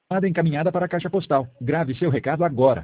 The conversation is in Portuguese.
Chamada encaminhada para a caixa postal. Grave seu recado agora.